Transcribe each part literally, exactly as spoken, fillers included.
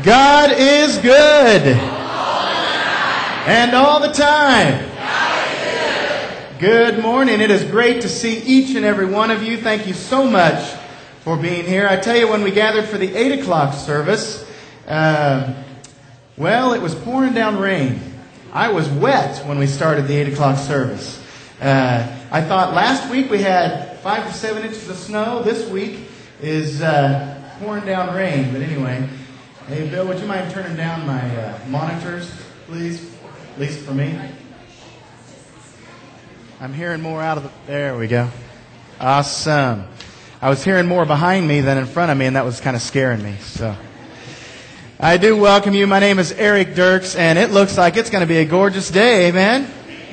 God is good. And all the time. Good morning. It is great to see each and every one of you. Thank you so much for being here. I tell you, when we gathered for the eight o'clock service, uh, well, it was pouring down rain. I was wet when we started the eight o'clock service. Uh, I thought last week we had five to seven inches of snow. This week is uh, pouring down rain. But anyway, hey, Bill, would you mind turning down my uh, monitors, please? At least for me. I'm hearing more out of the... There we go. Awesome. I was hearing more behind me than in front of me, and that was kind of scaring me. So, I do welcome you. My name is Eric Dirks, and it looks like it's going to be a gorgeous day. Amen?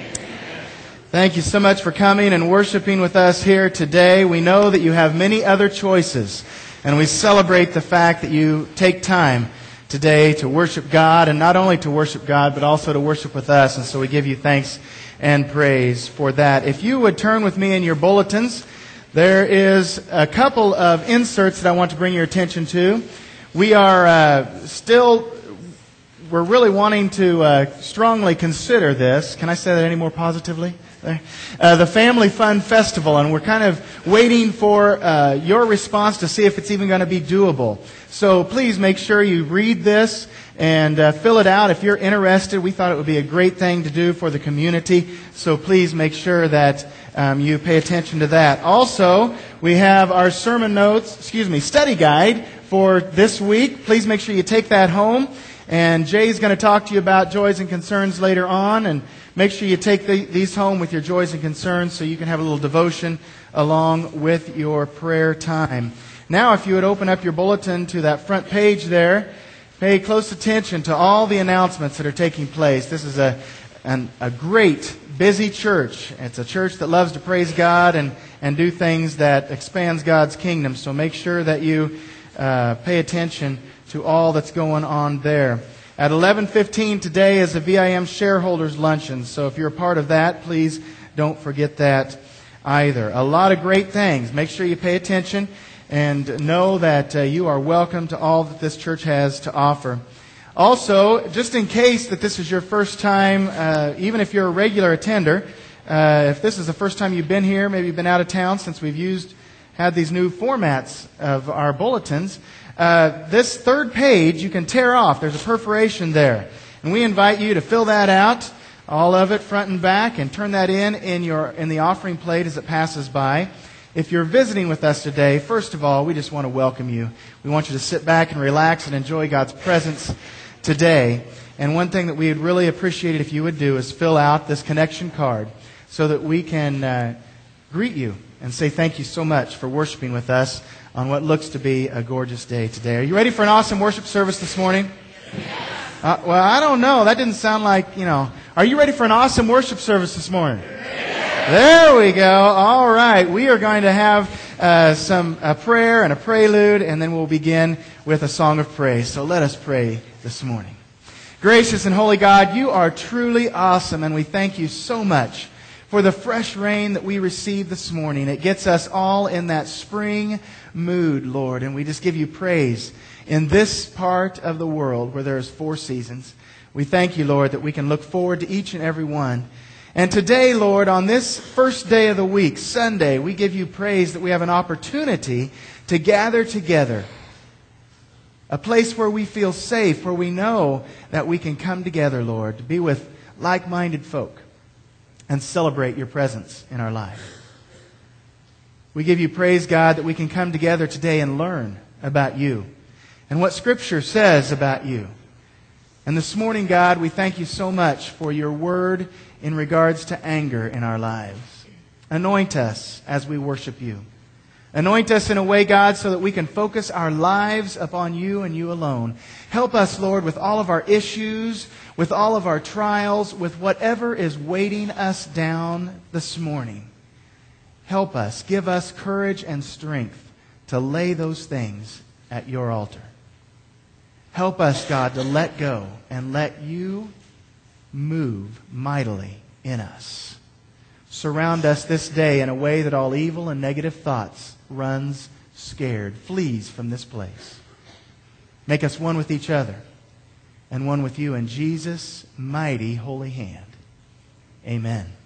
Thank you so much for coming and worshiping with us here today. We know that you have many other choices, and we celebrate the fact that you take time today to worship God, and not only to worship God, but also to worship with us. And so we give you thanks and praise for that. If you would turn with me in your bulletins, there is a couple of inserts that I want to bring your attention to. We are uh, still, we're really wanting to uh, strongly consider this. Can I say that any more positively? Uh, the Family Fun Festival, and we're kind of waiting for uh, your response to see if it's even going to be doable. So please make sure you read this and uh, fill it out if you're interested. We thought it would be a great thing to do for the community, so please make sure that um, you pay attention to that. Also, we have our sermon notes, excuse me, study guide for this week. Please make sure you take that home. And Jay's going to talk to you about joys and concerns later on, and make sure you take the, these home with your joys and concerns so you can have a little devotion along with your prayer time. Now, if you would open up your bulletin to that front page there, pay close attention to all the announcements that are taking place. This is a an, a great, busy church. It's a church that loves to praise God and, and do things that expands God's kingdom. So make sure that you uh, pay attention to all that's going on there. At eleven fifteen today is the V I M Shareholders Luncheon. So if you're a part of that, please don't forget that either. A lot of great things. Make sure you pay attention and know that uh, you are welcome to all that this church has to offer. Also, just in case that this is your first time, uh, even if you're a regular attender, uh, if this is the first time you've been here, maybe you've been out of town since we've used, had these new formats of our bulletins, Uh, this third page you can tear off. There's a perforation there. And we invite you to fill that out, all of it, front and back, and turn that in in your in the offering plate as it passes by. If you're visiting with us today, first of all, we just want to welcome you. We want you to sit back and relax and enjoy God's presence today. And one thing that we would really appreciate it if you would do is fill out this connection card so that we can uh, greet you and say thank you so much for worshiping with us on what looks to be a gorgeous day today. Are you ready for an awesome worship service this morning? Uh, well, I don't know. That didn't sound like, you know. Are you ready for an awesome worship service this morning? There we go. All right. We are going to have uh, some a prayer and a prelude, and then we'll begin with a song of praise. So let us pray this morning. Gracious and holy God, you are truly awesome, and we thank you so much for the fresh rain that we received this morning. It gets us all in that spring mood, Lord, and we just give you praise in this part of the world where there's four seasons. We thank you, Lord, that we can look forward to each and every one. And today, Lord, on this first day of the week, Sunday, we give you praise that we have an opportunity to gather together. A place where we feel safe, where we know that we can come together, Lord, to be with like-minded folk and celebrate your presence in our life. We give you praise, God, that we can come together today and learn about you and what Scripture says about you. And this morning, God, we thank you so much for your word in regards to anger in our lives. Anoint us as we worship you. Anoint us in a way, God, so that we can focus our lives upon you and you alone. Help us, Lord, with all of our issues, with all of our trials, with whatever is weighting us down this morning. Help us, give us courage and strength to lay those things at your altar. Help us, God, to let go and let you move mightily in us. Surround us this day in a way that all evil and negative thoughts runs scared, flees from this place. Make us one with each other and one with you in Jesus' mighty holy hand. Amen.